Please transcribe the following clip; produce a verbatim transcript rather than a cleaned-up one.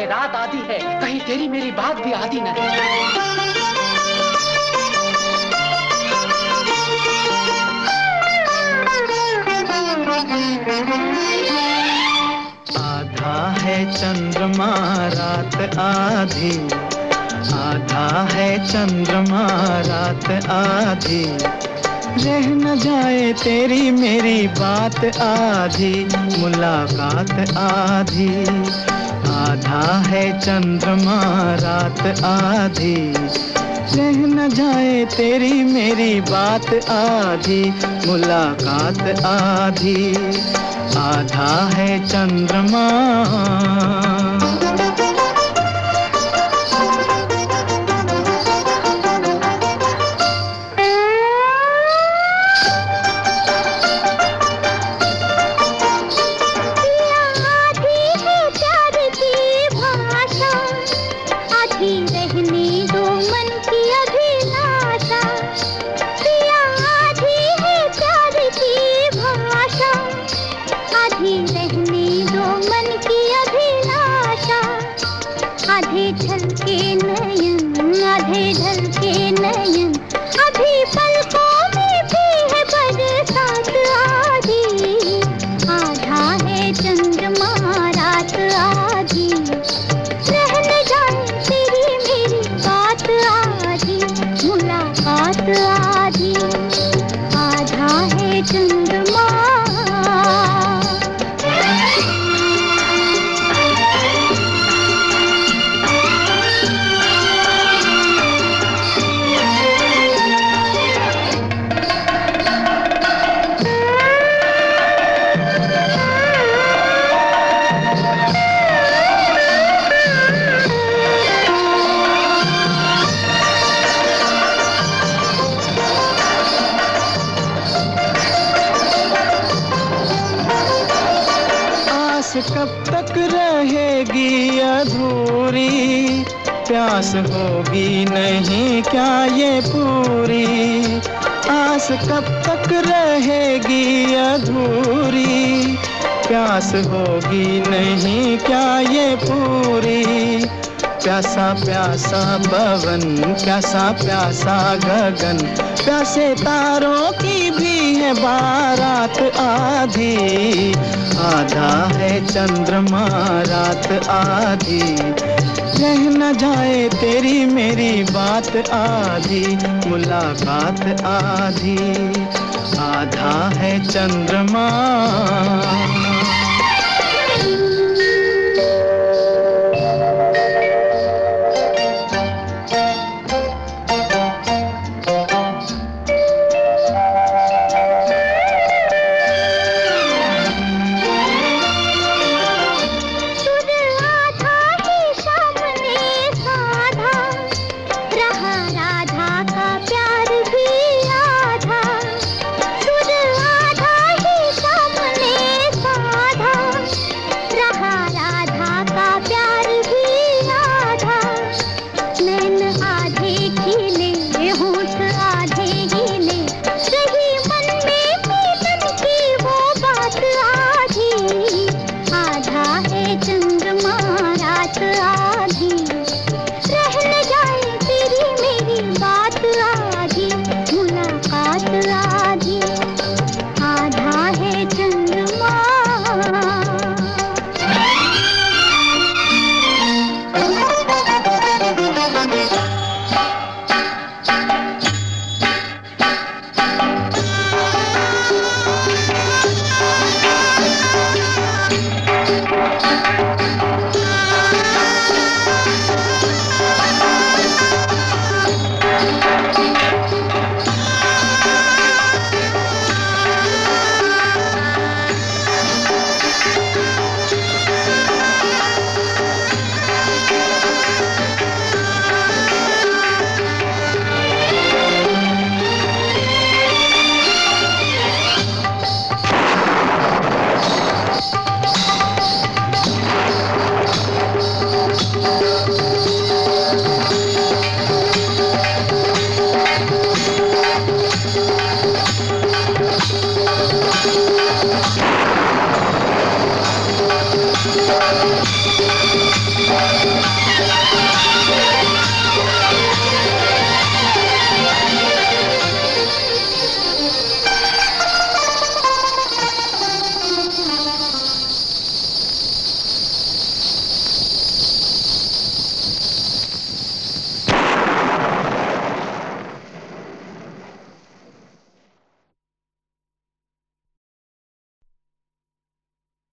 है, रात आधी है, कहीं तेरी मेरी बात भी आधी न है। आधा है चंद्रमा रात आधी, आधा है चंद्रमा रात आधी, रह न जाए तेरी मेरी बात आधी, मुलाकात आधी। आधा है चंद्रमा रात आधी, रह न जाए तेरी मेरी बात आधी, मुलाकात आधी। आधा है चंद्रमा। आधे ढलके नयन, आधे ढलके नयन, अभी पलकों में भी है बरसात आधी। आधा है चंद्रमा रात आधी, रह न जाए तेरी मेरी बात आधी, मुलाकात आधी। आधा है चंद्रमा। कब तक रहेगी अधूरी, प्यास होगी नहीं क्या ये पूरी। आस कब तक रहेगी अधूरी, प्यास होगी नहीं क्या ये पूरी। प्यासा प्यासा पवन, प्यासा प्यासा गगन, प्यासे तारों की भी है बारात आधी। आधा है चंद्रमा रात आधी, रह न जाए तेरी मेरी बात आधी, मुलाकात आधी। आधा है चंद्रमा।